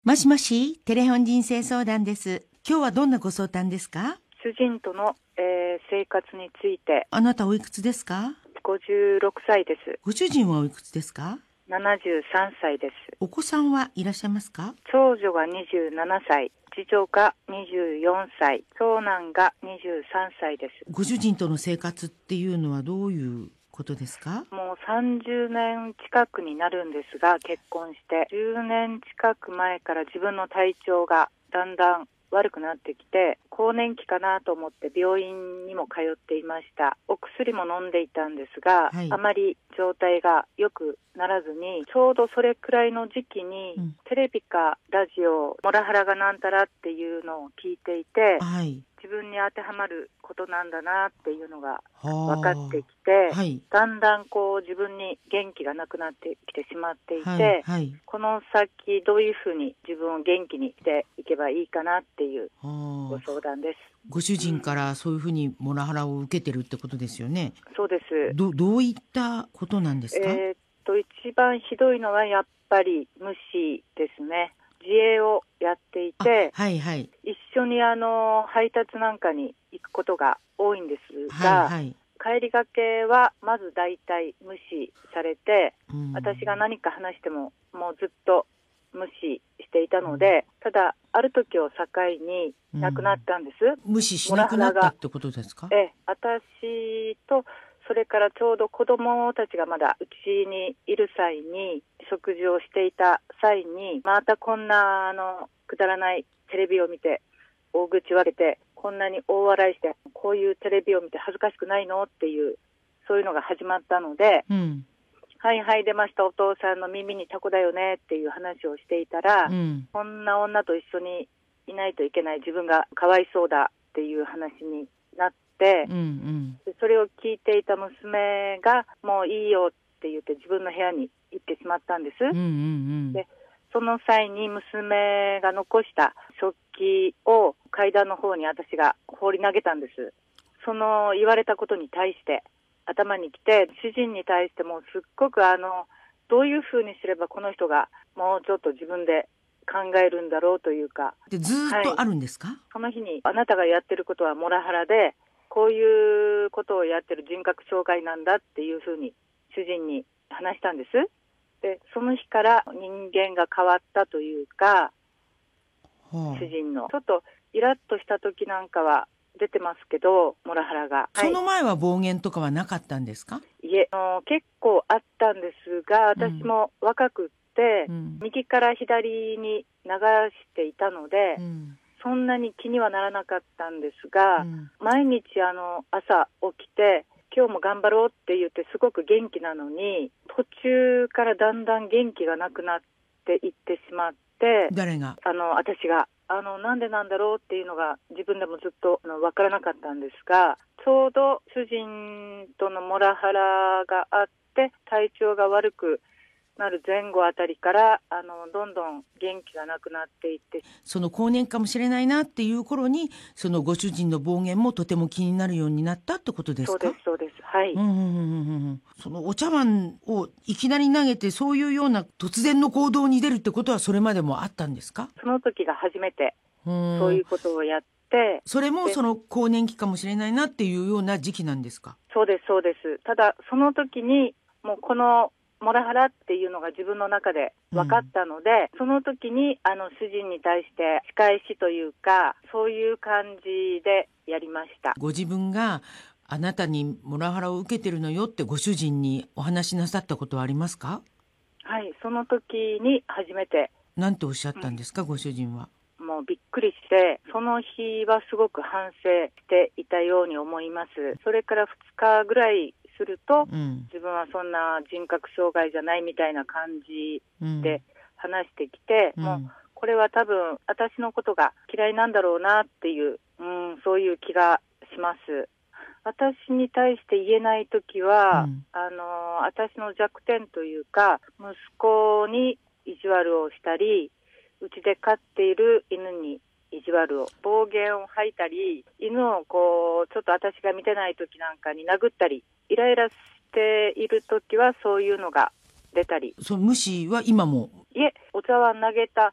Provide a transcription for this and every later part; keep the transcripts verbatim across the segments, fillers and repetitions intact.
もしもし、テレフォン人生相談です。今日はどんなご相談ですか？ 主人との、えー生活について。 あなたおいくつですか？ ごじゅうろくさいです。 ご主人はおいくつですか？ ななじゅうさんさいです。 お子さんはいらっしゃいますか？ 長女がにじゅうななさい、次女がにじゅうよんさい、長男がにじゅうさんさいです。 ご主人との生活っていうのはどういうことですか？ もうさんじゅうねん近くになるんですが、結婚してじゅうねん近く前から自分の体調がだんだん悪くなってきて、更年期かなと思って病院にも通っていました。お薬も飲んでいたんですが、 はい、 あまり状態が良くならずに、ちょうどそれくらいの時期に、うん、テレビかラジオ、モラハラがなんたらっていうのを聞いていて、 はい、 自分に当てはまることなんだなっていうのが分かってきて、 はい、 だんだんこう自分に元気がなくなってきてしまっていて、 はいはい、 この先どういうふうに自分を元気にしていけばいいかなっていうご相談です。 ご主人からそういうふうにモラハラを受けてるってことですよね。 うん、そうです。 ど, どういったことなんですか？ えー、っと一番ひどいのはやっぱり無視ですね。自営をやっていて、 はいはい、 一緒にあの配達なんかに行くことが多いんですが、 はいはい、 帰りがけはまず大体無視されて、 うん、 私が何か話してももうずっと無視していたので、ただある時を境に亡くなったんです、 うん、無視しなくなったってことですか？ え私とそれからちょうど子供たちがまだうちにいる際に食事をしていた際に、またこんなあのくだらないテレビを見て大口を開けてこんなに大笑いして、こういうテレビを見て恥ずかしくないのっていう、そういうのが始まったので、うん、はいはい出ました、お父さんの耳にタコだよねっていう話をしていたら、うん、こんな女と一緒にいないといけない、自分がかわいそうだっていう話になって、うんうん、でそれを聞いていた娘がもういいよって言って自分の部屋に行ってしまったんです、うんうんうん、でその際に娘が残した食器を階段の方に私が放り投げたんです。その言われたことに対して頭にきて、主人に対してもすっごくあのどういうふうにすればこの人がもうちょっと自分で考えるんだろうというか。 でずーっとあるんですか？はい、 その日にあなたがやってることはモラハラで、こういうことをやってる人格障害なんだっていうふうに主人に話したんです。でその日から人間が変わったというか、はあ、主人のちょっとイラッとした時なんかは出てますけど、モラハラが。 その前は暴言とかはなかったんですか？ いえ、あの結構あったんですが、私も若くって、うん、右から左に流していたので、うん、そんなに気にはならなかったんですが、うん、毎日あの朝起きて今日も頑張ろうって言ってすごく元気なのに、途中からだんだん元気がなくなっていってしまって。 誰が？ あの私があのなんでなんだろうっていうのが自分でもずっとあの分からなかったんですが、ちょうど主人とのモラハラがあって体調が悪くなる前後あたりからあのどんどん元気がなくなっていって、 その更年期かもしれないなっていう頃にそのご主人の暴言もとても気になるようになったってことですか？ そうですそうです、はい、うんうんうんうん、そのお茶碗をいきなり投げてそういうような突然の行動に出るってことはそれまでもあったんですか？ その時が初めてそういうことをやって、 それもその更年期かもしれないなっていうような時期なんですか？ そうですそうです。ただその時にもうこのモラハラっていうのが自分の中で分かったので、うん、その時にあの主人に対して仕返しというかそういう感じでやりました。 ご自分があなたにモラハラを受けてるのよってご主人にお話しなさったことはありますか？ はい、その時に初めて。 なんておっしゃったんですか、うん、ご主人は。 もうびっくりして、その日はすごく反省していたように思います。それからふつかぐらいすると、うん、自分はそんな人格障害じゃないみたいな感じで話してきて、うん、もうこれは多分私のことが嫌いなんだろうなっていう、うん、そういう気がします。私に対して言えないときは、うん、あの私の弱点というか、息子に意地悪をしたり、うちで飼っている犬に意地悪を、暴言を吐いたり、犬をこうちょっと私が見てない時なんかに殴ったり、イライラしている時はそういうのが出たり。 その無視は今も？ いえ、お茶碗投げた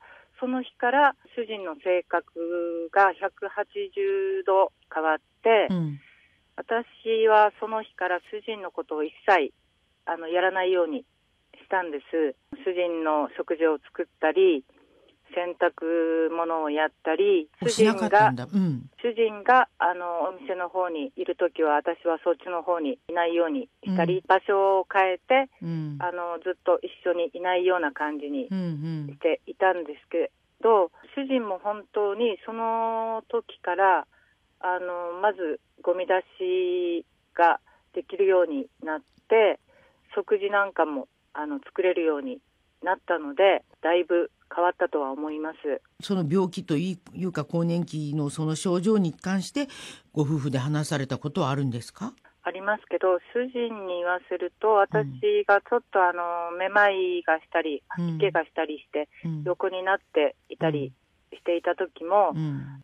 その日から主人の性格がひゃくはちじゅうど変わって、うん、私はその日から主人のことを一切あのやらないようにしたんです。主人の食事を作ったり、洗濯物をやったり、主人が、うん、主人があのお店の方にいるときは私はそっちの方にいないようにしたり、うん、場所を変えて、うん、あのずっと一緒にいないような感じにしていたんですけど、主人も本当にその時からあのまずゴミ出しができるようになって、食事なんかもあの作れるようになったので、だいぶ変わったとは思います。 その病気というか更年期のその症状に関してご夫婦で話されたことはあるんですか？ ありますけど、主人に言わせると、私がちょっとあのめまいがしたり吐き気がしたりして、うん、横になっていたりしていた時も、うん、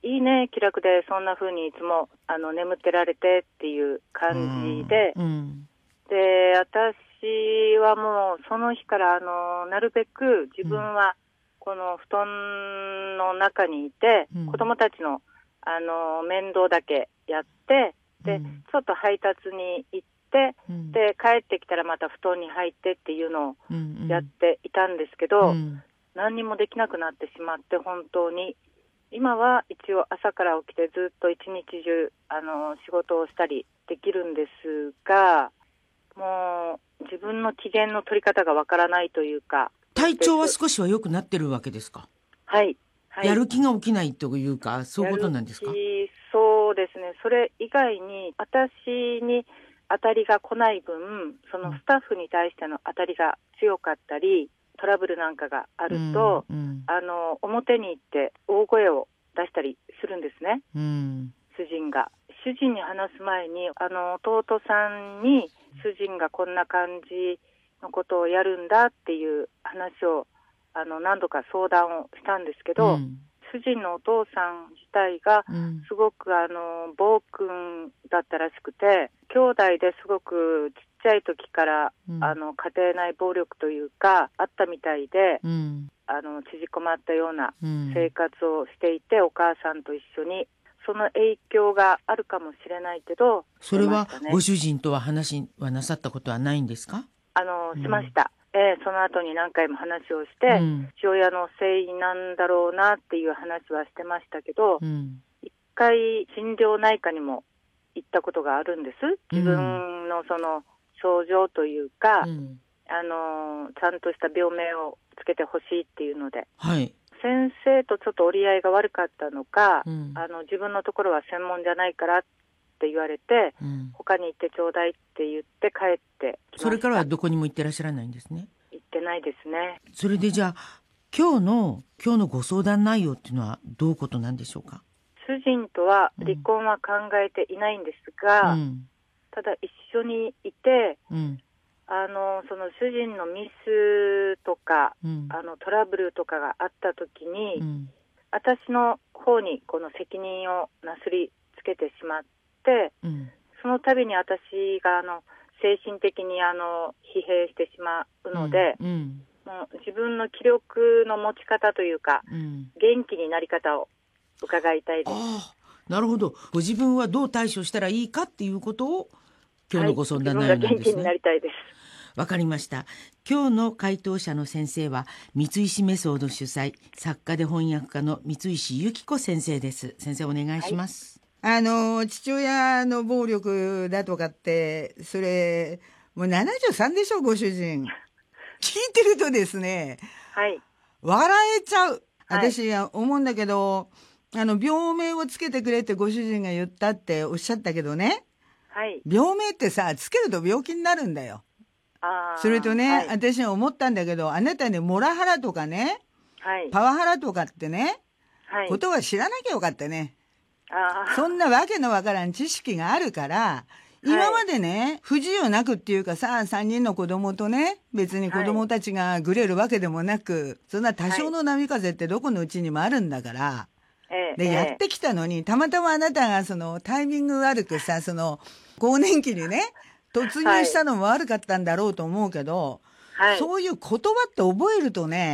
いいね気楽でそんな風にいつもあの眠ってられてっていう感じで、うんうん、で私はもうその日からあのなるべく自分はこの布団の中にいて、うん、子供たちのあの面倒だけやって、で、うん、ちょっと配達に行って、うん、で帰ってきたらまた布団に入ってっていうのをやっていたんですけど、うん、何にもできなくなってしまって、本当に今は一応朝から起きてずっと一日中あの仕事をしたりできるんですが、もう自分の機嫌の取り方がわからないというか。 体調は少しは良くなってるわけですか？ はい、はい、 やる気が起きないというか、そういうことなんですか？ そうですね。それ以外に私に当たりが来ない分、そのスタッフに対しての当たりが強かったり、トラブルなんかがあると、うんうん、あの表に行って大声を出したりするんですね、うん、主人が。主人に話す前にあの弟さんに主人がこんな感じのことをやるんだっていう話をあの何度か相談をしたんですけど、うん、主人のお父さん自体がすごくあの暴君だったらしくて、兄弟ですごくちっちゃい時から、うん、あの家庭内暴力というかあったみたいで、うん、あの縮こまったような生活をしていて、お母さんと一緒にその影響があるかもしれないけど、 それはご主人とは話はなさったことはないんですか？ あのしました、うんえー、その後に何回も話をして、うん、父親のせいなんだろうなっていう話はしてましたけど、うん、一回心療内科にも行ったことがあるんです。自分のその症状というか、うん、あのちゃんとした病名をつけてほしいっていうので、 はい、 先生とちょっと折り合いが悪かったのか、うん、あの自分のところは専門じゃないからって言われて、うん、他に行ってちょうだいって言って帰ってきました。 それからはどこにも行ってらっしゃらないんですね？ 行ってないですね。 それでじゃあ今日の今日のご相談内容っていうのはどういうことなんでしょうか？ 主人とは離婚は考えていないんですが、うん、ただ一緒にいて、うん、あのその主人のミスとか、うん、あのトラブルとかがあった時に、うん、私の方にこの責任をなすりつけてしまって、うん、その度に私があの精神的にあの疲弊してしまうので、うんうん、もう自分の気力の持ち方というか、うん、元気になり方を伺いたいです。 あ、なるほど。ご自分はどう対処したらいいかっていうことを今日のご相談内容なんですね。はい、自分が元気になりたいです。 わかりました。今日の回答者の先生は三石メソード主催、作家で翻訳家の三石由紀子先生です。先生お願いします。 はい、あの父親の暴力だとかって、それもうななじゅうさんでしょ、ご主人。聞いてるとですね、 はい、 笑えちゃう。私は思うんだけど、あの病名をつけてくれってご主人が言ったっておっしゃったけどね、はい、病名ってさ、つけると病気になるんだよ。あ、それとね、はい、私は思ったんだけど、あなたね、モラハラとかね、はい、パワハラとかってね、はい、ことは知らなきゃよかったね。あ、そんなわけのわからん知識があるから、今までね、はい、不自由なくっていうかさ、さんにんの子供とね、別に子供たちがぐれるわけでもなく、そんな多少の波風ってどこのうちにもあるんだから、はい、で、ええ、やってきたのに、たまたまあなたがそのタイミング悪くさ、その更年期にね、突入したのも悪かったんだろうと思うけど、はい、そういう言葉って覚えるとね、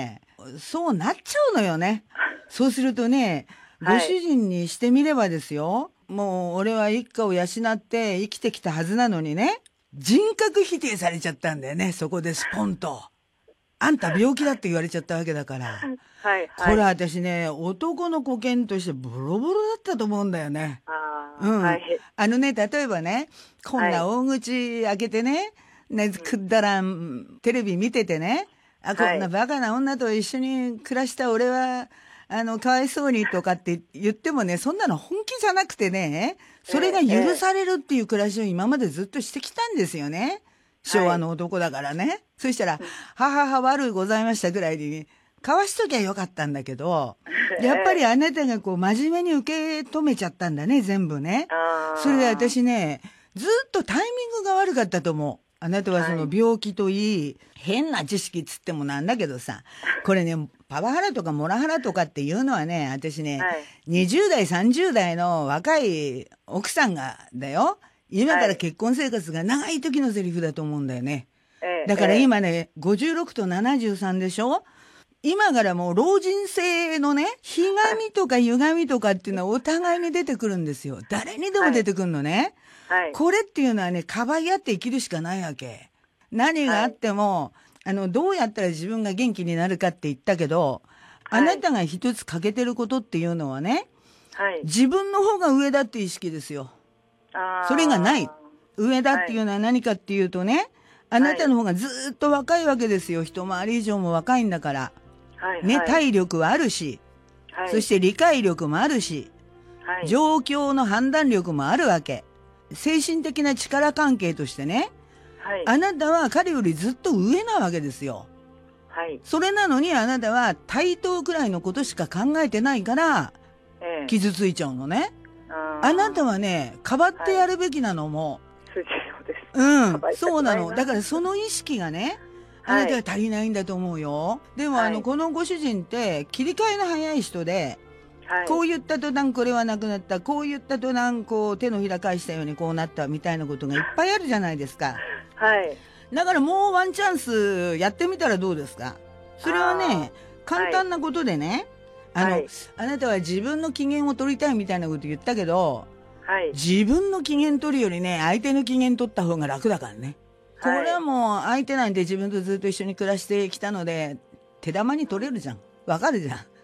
そうなっちゃうのよね。そうするとね、ご主人にしてみればですよ、はい、もう俺は一家を養って生きてきたはずなのにね、人格否定されちゃったんだよね、そこでスポンと。あんた病気だって言われちゃったわけだから。はい、はい。これ私ね、男の子犬としてボロボロだったと思うんだよね。あ,、うんはい、あのね、例えばね、こんな大口開けてね、ねくだらんテレビ見ててね、あ、こんなバカな女と一緒に暮らした俺は、あの、かわいそうにとかって言ってもね、そんなの本気じゃなくてね、それが許されるっていう暮らしを今までずっとしてきたんですよね。昭和の男だからね。はい、そしたら、ははは悪うございましたぐらいに、かわしときゃよかったんだけど、やっぱりあなたがこう真面目に受け止めちゃったんだね、全部ね。それで私ね、ずっとタイミングが悪かったと思う。あなたはその病気といい、はい、変な知識つってもなんだけどさ、これね、パワハラとかモラハラとかっていうのはね、私ね、はい、にじゅう代、さんじゅう代の若い奥さんがだよ。今から結婚生活が長い時のセリフだと思うんだよね。はい、だから今ね、ごじゅうろくとななじゅうさんでしょ？今からもう老人性のね、ひがみとか歪みとかっていうのはお互いに出てくるんですよ。誰にでも出てくるのね。はい、これっていうのはね、かばい合って生きるしかないわけ。何があっても、はい、あの、どうやったら自分が元気になるかって言ったけど、はい、あなたが一つ欠けてることっていうのはね、はい、自分の方が上だって意識ですよ。それがない。上だっていうのは何かっていうとね、はい、あなたの方がずっと若いわけですよ。一回り以上も若いんだから。はいね、はい、体力はあるし、はい、そして理解力もあるし、はい、状況の判断力もあるわけ。精神的な力関係としてね、はい、あなたは彼よりずっと上なわけですよ。はい、それなのにあなたは対等くらいのことしか考えてないから、ええ、傷ついちゃうのね。あなたはね、かばってやるべきなのも。 はい、そうです。 うん、そうなの。だからその意識がね、あなたは足りないんだと思うよ。はい、でも、あの、このご主人って切り替えの早い人で、はい、こう言った途端これはなくなった、こう言った途端こう手のひら返したようにこうなったみたいなことがいっぱいあるじゃないですか。はい。だからもうワンチャンスやってみたらどうですか。それはね、簡単なことでね、はい、あの、はい、あなたは自分の機嫌を取りたいみたいなこと言ったけど、はい、自分の機嫌取るよりね、相手の機嫌取った方が楽だからね。これはもう相手なんて自分とずっと一緒に暮らしてきたので手玉に取れるじゃん。わかるじゃん。はい、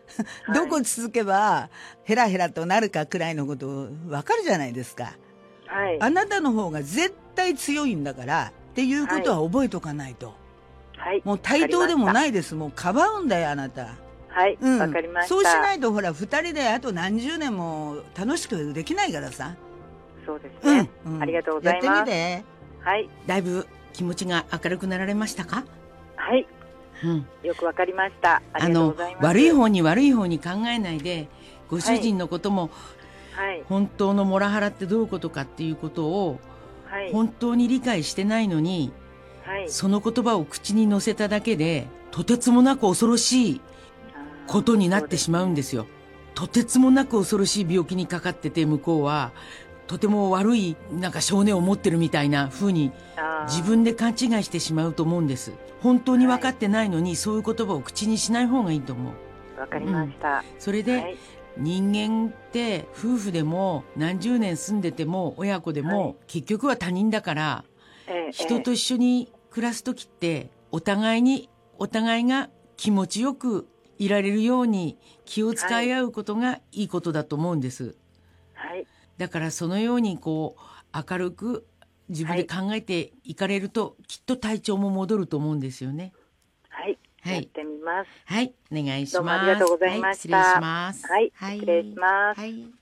どこ続けばヘラヘラとなるかくらいのことわかるじゃないですか。はい、あなたの方が絶対強いんだからっていうことは覚えとかないと。はい、もう対等でもないです。もうかばうんだよあなた。はい、わ、うん、かりました。そうしないとほら二人であと何十年も楽しくできないからさ。 そうですね。うんうん、ありがとうございます。 やってみて。 はい。だいぶ気持ちが明るくなられましたか？ はい、うん、よくわかりました。ありがとうございます。 あの悪い方に悪い方に考えないで、ご主人のことも、はい、本当のモラハラってどういうことかっていうことを、はい、本当に理解してないのに、はい、その言葉を口に乗せただけでとてつもなく恐ろしいことになってしまうんですよ。とてつもなく恐ろしい病気にかかってて、向こうはとても悪いなんか性根を持ってるみたいな風に自分で勘違いしてしまうと思うんです。本当に分かってないのに、はい、そういう言葉を口にしない方がいいと思う。 わかりました。 うん、それで、はい、人間って夫婦でも何十年住んでても親子でも、はい、結局は他人だから、えー、人と一緒に暮らす時ってお互いにお互いが気持ちよくいられるように気を使い合うことがいいことだと思うんです。はい、だからそのようにこう明るく自分で考えていかれると、はい、きっと体調も戻ると思うんですよね。 はい、はい、やってみます。 はい、お願いします。 どうもありがとうございました。 はい、失礼します。 はい、はい、失礼します。はい。